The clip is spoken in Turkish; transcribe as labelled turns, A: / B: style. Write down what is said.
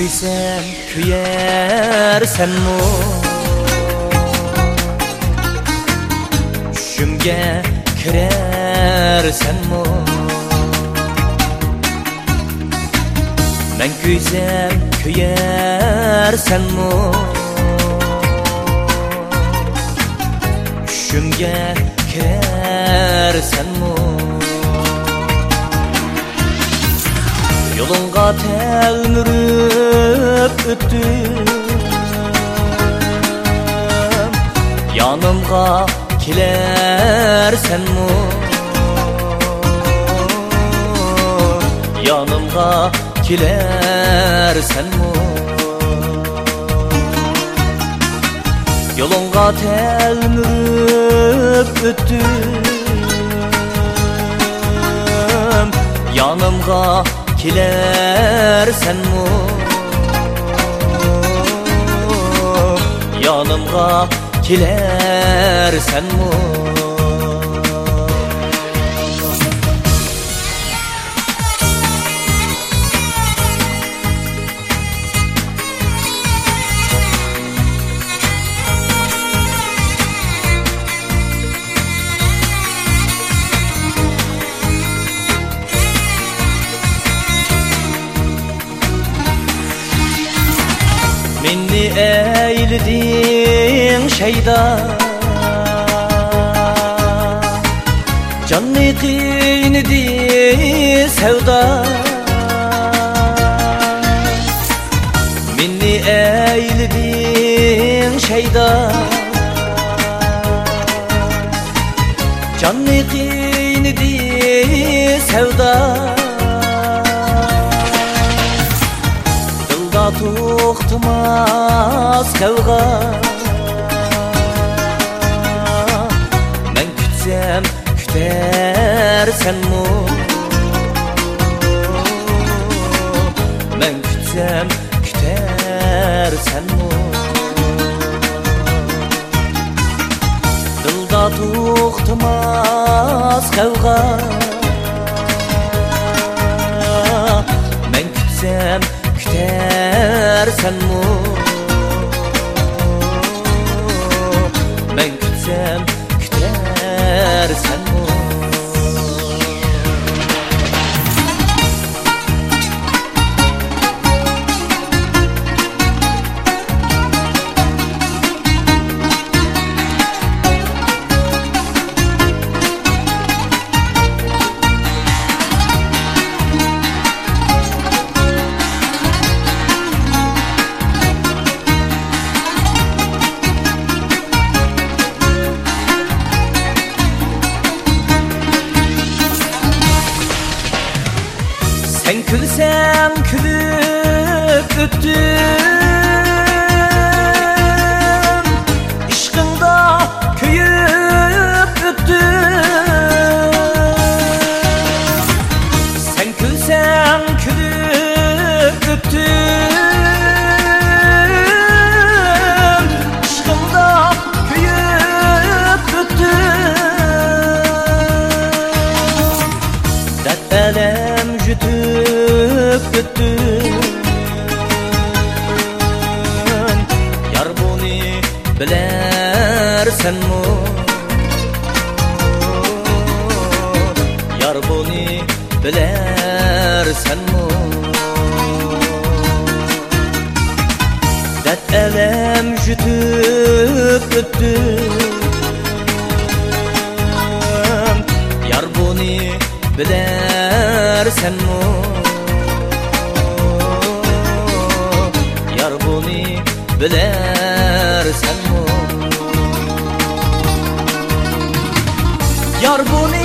A: kuysam kuyarsanmi tushimga kirarsanmi men kuysam kuyarsanmi tushimga kirarsanmi yolunga telmürüp öttüm yanımga kilersenmi yanımga kilersenmi yolunga telmürüp öttüm yanımga kilersenmi yanımga kilersenmi Minni eğildin şeyda canni qiynidi sevda Minni eğildin şeyda canni qiynidi sevda to'xtamas kavga men kutsam kutarsanmi men kutsam kutarsanmi dilda to'xtamas kavga men kutsam kutarsanmi men kutsam kutarsanmi Sen külsem külüp öttüm İşkında köyüp öttüm Sen külsem külüp öttüm İşkında köyüp öttüm Dert elem jütüp öttüm Yar bunu bilersenmi Yar bunu bilersenmi Dert elem jütüp öttüm Yar bunu bilersenmi Yar bunu bilersenmi Yar bunu